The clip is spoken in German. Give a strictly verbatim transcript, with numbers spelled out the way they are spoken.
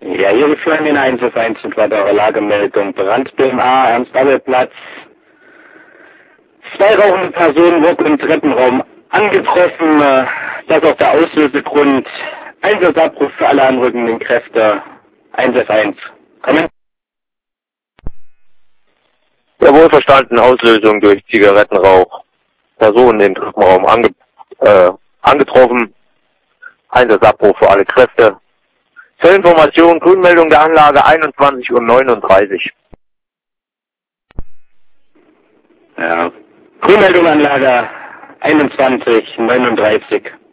Ja, hier die Führung in eins auf eins mit weiterer Lagemeldung. Brandbildung A, Ernst-Abel-Platz. Zwei rauchende Personen wurden im Treppenraum angetroffen. äh, Das ist auch der Auslösegrund. Einsatzabruf für alle anrückenden Kräfte. eins auf eins. Kommen. Ja, wohlverstanden, Auslösung durch Zigarettenrauch. Personen im Treppenraum ange, äh, angetroffen. Einsatzabruf für alle Kräfte. Zur Information, Grünmeldung der Anlage einundzwanzig Uhr neununddreißig. Ja. Grünmeldung Anlage einundzwanzig Uhr neununddreißig.